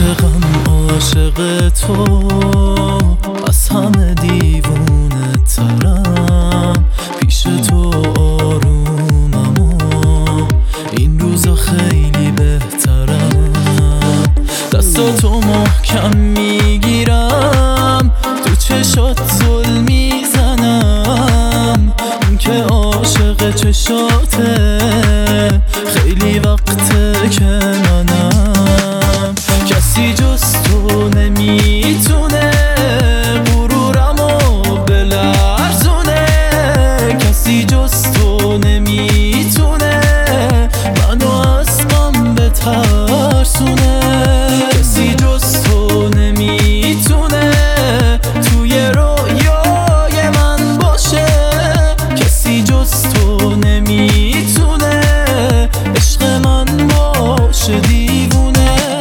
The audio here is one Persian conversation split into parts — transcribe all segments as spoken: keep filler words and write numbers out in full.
عاشقم عاشق تو، از همه دیوونه ترم، پیش تو آرومم و این روزا خیلی بهترم. دستاتو محکم میگیرم، تو چشات زل میزنم، این که عاشق چشاته خیلی وقته که منم. کسی جز تو نمیتونه غرورمو بلرزونه، کسی جز تو نمیتونه منو از غم بترسونه، کسی جز تو نمیتونه توی رویای من باشه، کسی جز تو نمیتونه عشق من باشه دیوونه.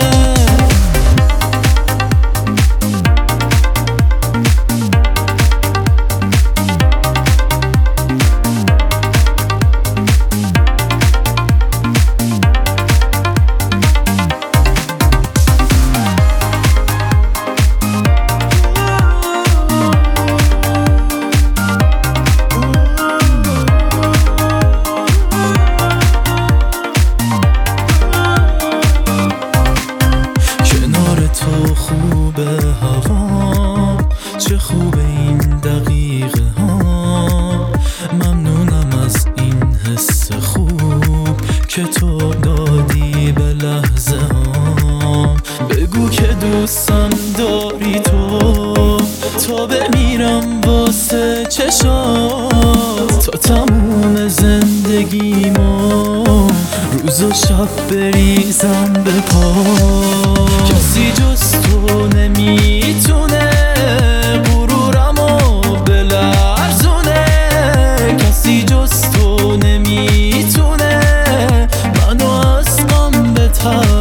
تو خوبه هوا، چه خوبه این دقیقه ها، ممنونم از این حس خوب که تو دادی به لحظه ها. بگو که دوستم داری تو، تا بمیرم واسه چشات، تا تموم زندگیمو روز و شب بریزم به پا. کسی جز تو نمیتونه غرورمو بلرزونه، کسی جز تو نمیتونه منو از غم بترسونه.